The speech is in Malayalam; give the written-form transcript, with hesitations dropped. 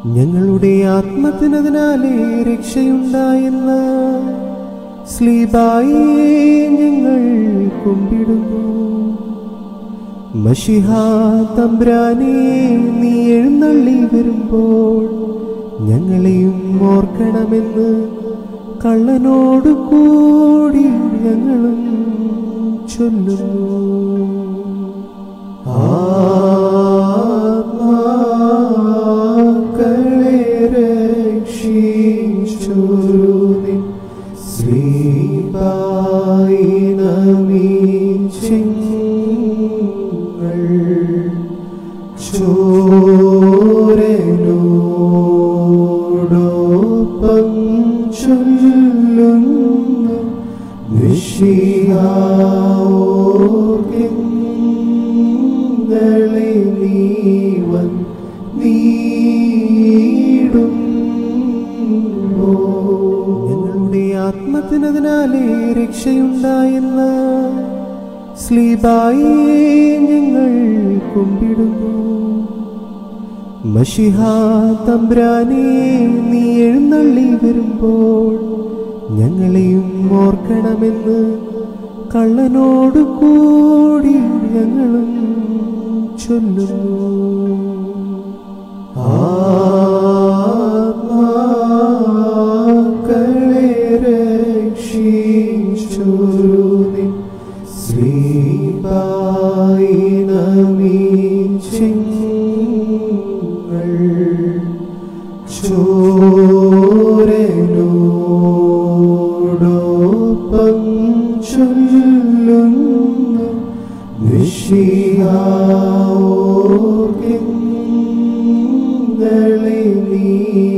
ഞങ്ങളുടെ ആത്മത്തിനതിനാലേ രക്ഷയുണ്ടായെന്ന സ്ലീബായി ഞങ്ങൾ കുമ്പിടുന്നു. മശിഹാ തമ്പുരാനേ, നീ എഴുന്നള്ളി വരുമ്പോൾ ഞങ്ങളെയും ഓർക്കണമെന്ന് കള്ളനോടു കൂടി ഞങ്ങളും ചൊല്ലുന്നു. ആത്മാക്കളെ രക്ഷിച്ചൊരുനിൻ ശ്രീബായി നമിച്ചിങ്ങൾ ചോരനോടൊപ്പം ചൊല്ലുന്നു. നിഷിയാവോർക്കെങ്ങളെ നീവൻ നീടുമ്പോ ഞങ്ങളുടെ ആത്മത്തിനതിനാലേ രക്ഷയുണ്ടായെന്ന സ്ലീബായി ഞങ്ങൾ കുമ്പിടുന്നു. മശിഹാ തമ്പുരാനേ, നീ എഴുന്നള്ളി വരുമ്പോൾ ഞങ്ങളെയും ഓർക്കണമെന്ന് കള്ളനോടു കൂടി ഞങ്ങളും ചൊല്ലുന്നു. ആത്മാക്കളെ രക്ഷിച്ചൊരുനിൻ ശ്രീബായി നമിച്ചിങ്ങൾ ചോരനോടൊപ്പം ചൊല്ലുന്നു. നിഷിയാവോർക്കെങ്ങളെ നീ